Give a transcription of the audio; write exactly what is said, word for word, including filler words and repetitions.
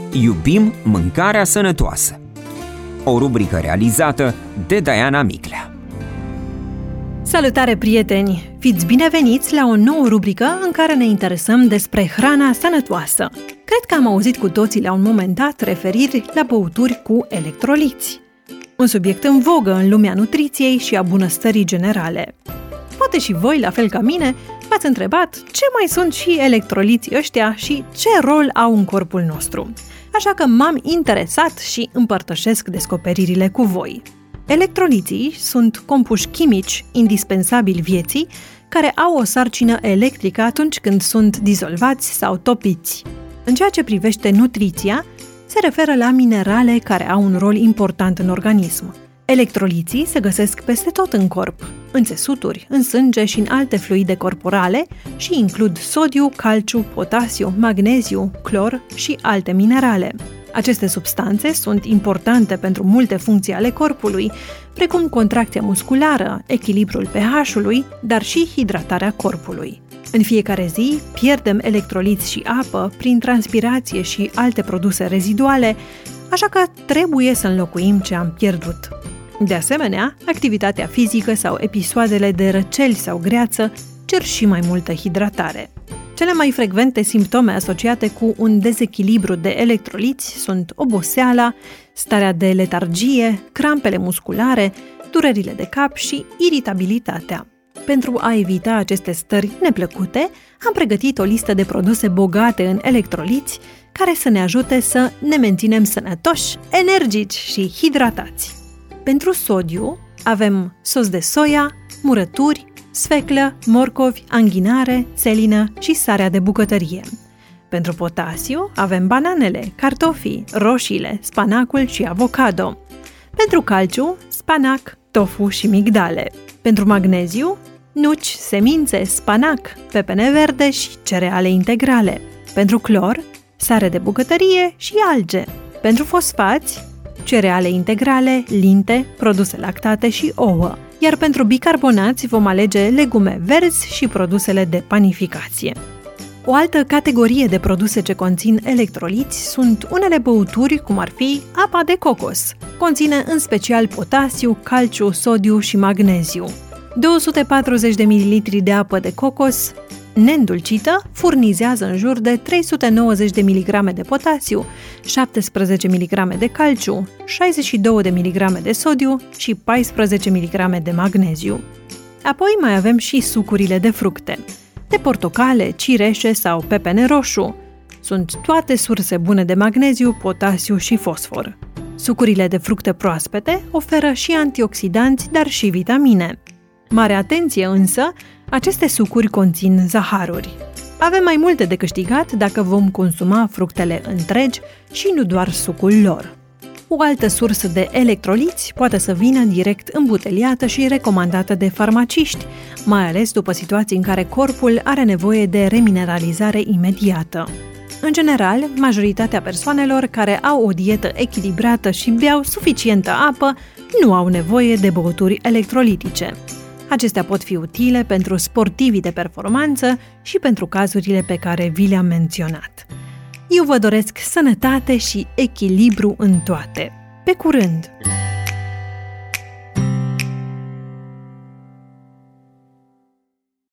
Iubim mâncarea sănătoasă. O rubrică realizată de Diana Miclea. Salutare, prieteni! Fiți bineveniți la o nouă rubrică în care ne interesăm despre hrana sănătoasă. Cred că am auzit cu toții la un moment dat referiri la băuturi cu electroliți. Un subiect în vogă în lumea nutriției și a bunăstării generale. Poate și voi, la fel ca mine, v-ați întrebat ce mai sunt și electroliții ăștia și ce rol au în corpul nostru. Așa că m-am interesat și împărtășesc descoperirile cu voi. Electroliții sunt compuși chimici indispensabili vieții, care au o sarcină electrică atunci când sunt dizolvați sau topiți. În ceea ce privește nutriția, se referă la minerale care au un rol important în organism. Electroliții se găsesc peste tot în corp, în țesuturi, în sânge și în alte fluide corporale și includ sodiu, calciu, potasiu, magneziu, clor și alte minerale. Aceste substanțe sunt importante pentru multe funcții ale corpului, precum contracția musculară, echilibrul pH-ului, dar și hidratarea corpului. În fiecare zi pierdem electroliți și apă prin transpirație și alte produse reziduale, așa că trebuie să înlocuim ce am pierdut. De asemenea, activitatea fizică sau episoadele de răceli sau greață cer și mai multă hidratare. Cele mai frecvente simptome asociate cu un dezechilibru de electroliți sunt oboseala, starea de letargie, crampele musculare, durerile de cap și iritabilitatea. Pentru a evita aceste stări neplăcute, am pregătit o listă de produse bogate în electroliți care să ne ajute să ne menținem sănătoși, energici și hidratați. Pentru sodiu avem sos de soia, murături, sfeclă, morcovi, anghinare, țelină și sarea de bucătărie. Pentru potasiu avem bananele, cartofii, roșiile, spanacul și avocado. Pentru calciu, spanac, tofu și migdale. Pentru magneziu, nuci, semințe, spanac, pepene verde și cereale integrale. Pentru clor, sare de bucătărie și alge. Pentru fosfați, cereale integrale, linte, produse lactate și ouă. Iar pentru bicarbonați vom alege legume verzi și produsele de panificație. O altă categorie de produse ce conțin electroliți sunt unele băuturi, cum ar fi apa de cocos. Conține în special potasiu, calciu, sodiu și magneziu. două sute patruzeci de mililitri de apă de cocos neîndulcită furnizează în jur de trei sute nouăzeci de miligrame de potasiu, șaptesprezece miligrame de calciu, șaizeci și două de miligrame de sodiu și paisprezece miligrame de magneziu. Apoi mai avem și sucurile de fructe, de portocale, cireșe sau pepene roșu. Sunt toate surse bune de magneziu, potasiu și fosfor. Sucurile de fructe proaspete oferă și antioxidanți, dar și vitamine. Mare atenție însă, aceste sucuri conțin zaharuri. Avem mai multe de câștigat dacă vom consuma fructele întregi și nu doar sucul lor. O altă sursă de electroliți poate să vină direct îmbuteliată și recomandată de farmaciști, mai ales după situații în care corpul are nevoie de remineralizare imediată. În general, majoritatea persoanelor care au o dietă echilibrată și beau suficientă apă nu au nevoie de băuturi electrolitice. Acestea pot fi utile pentru sportivii de performanță și pentru cazurile pe care vi le-am menționat. Eu vă doresc sănătate și echilibru în toate. Pe curând!